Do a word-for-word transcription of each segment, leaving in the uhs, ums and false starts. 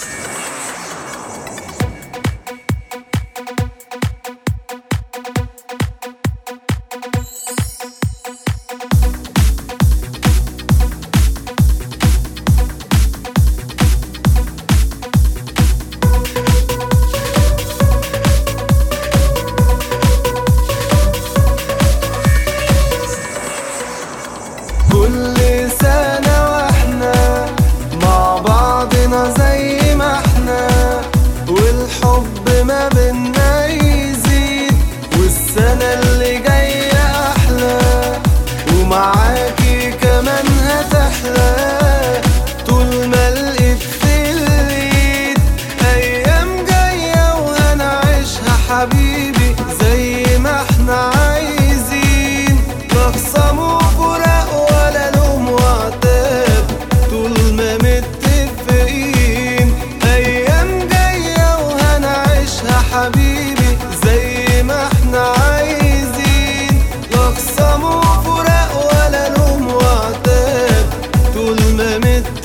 كل سنة واحنا مع بعضنا زي ما احنا، والحب ما بينا يزيد، والسنة اللي جاية أحلى، ومعاكي كمان هتحلى طول ما الإيد في الإيد. أيام جاية وهنعيشها حبيبي زي ما احنا عايزين، لا خصام وفراق ولا لوم وعتاب طول ما متفقين. أيام جاية وهنعيشها حبيبي زي ما احنا عايزين، لا خصام وفراق ولا لوم وعتاب طول ما متفقين.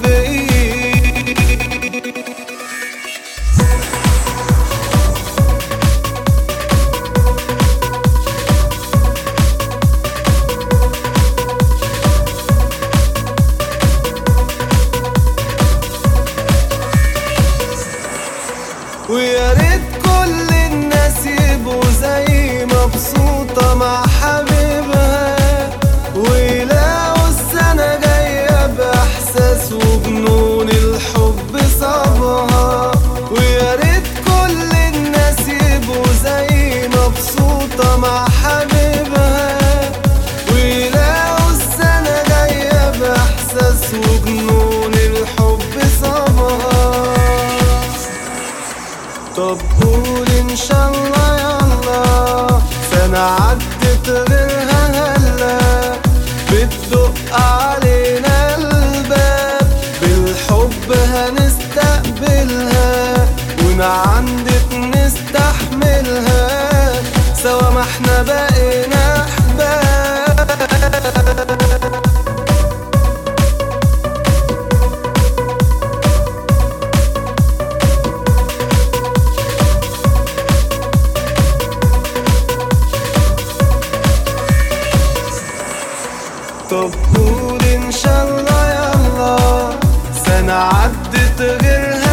ويا ريت كل الناس يبقوا زي مبسوطة مع حبيبها، ويلاقوا السنة جاية بإحساس وجنون الحب صابها. ويا ريت كل الناس يبقوا زي مبسوطة مع حبيبها، ويلاقوا السنة جاية بإحساس وجنون الحب صابها. طب قول إن شاء الله يلا، سنة عدت غيرها هلا، بتدق علينا الباب بالحب هنستقبلها، ونعندت نستحملها سوا ما احنا بقينا أحباب. طب قول إن شاء الله يلا، سنة عدت غيرها